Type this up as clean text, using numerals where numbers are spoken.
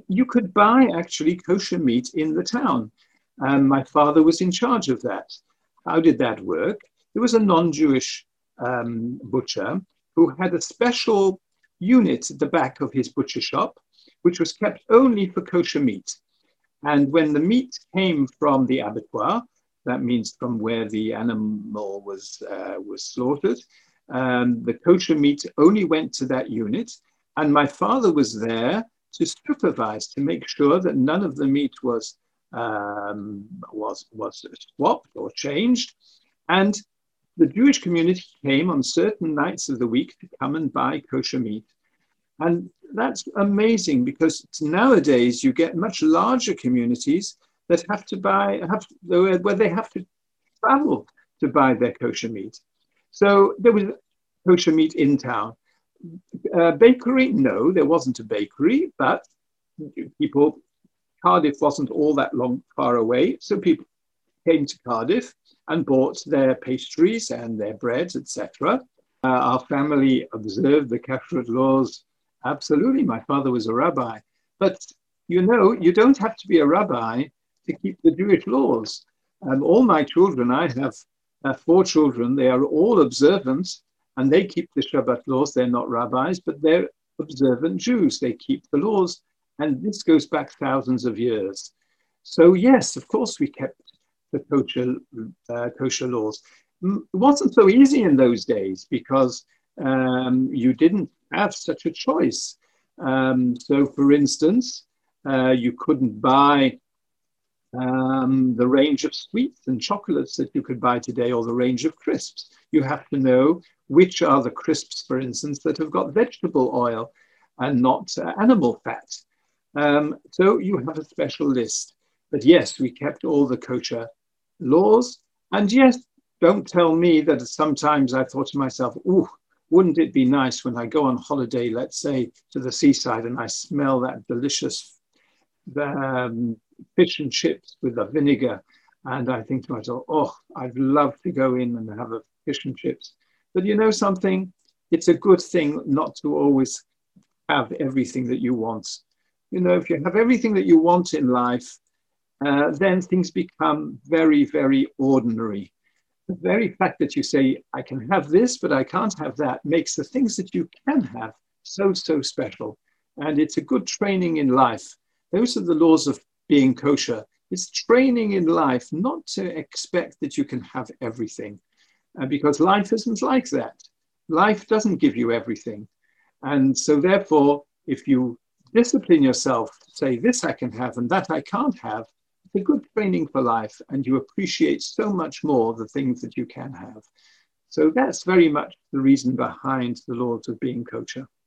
you could buy actually kosher meat in the town. My father was in charge of that. How did that work? There was a non-Jewish butcher who had a special unit at the back of his butcher shop, which was kept only for kosher meat. And when the meat came from the abattoir, that means from where the animal was slaughtered, the kosher meat only went to that unit. And my father was there to supervise, to make sure that none of the meat was swapped or changed. And the Jewish community came on certain nights of the week to come and buy kosher meat. And that's amazing, because nowadays you get much larger communities that have to where they have to travel to buy their kosher meat. So there was kosher meat in town. Bakery, no, there wasn't a bakery, but Cardiff wasn't all that far away. So people came to Cardiff and bought their pastries and their breads, etc. Our family observed the kashrut laws. Absolutely, my father was a rabbi. But you don't have to be a rabbi to keep the Jewish laws. All my children, I have 4 children, they are all observant and they keep the Shabbat laws. They're not rabbis, but they're observant Jews. They keep the laws. And this goes back thousands of years. So yes, of course, we kept the kosher laws. It wasn't so easy in those days because you didn't have such a choice. So for instance, you couldn't buy the range of sweets and chocolates that you could buy today, or the range of crisps. You have to know which are the crisps, for instance, that have got vegetable oil and not animal fat. So you have a special list. But yes, we kept all the kosher laws. And yes, don't tell me that sometimes I thought to myself, ooh, wouldn't it be nice when I go on holiday, let's say, to the seaside, and I smell that delicious fish and chips with the vinegar, and I think to myself, oh, I'd love to go in and have a fish and chips. But you know something? It's a good thing not to always have everything that you want. You know, if you have everything that you want in life, then things become very, very ordinary. The very fact that you say, I can have this, but I can't have that, makes the things that you can have so, so special. And it's a good training in life. Those are the laws of being kosher. It's training in life not to expect that you can have everything, because life isn't like that. Life doesn't give you everything. And so therefore, if you discipline yourself to say, this I can have and that I can't have, it's a good training for life, and you appreciate so much more the things that you can have. So that's very much the reason behind the laws of being kosher.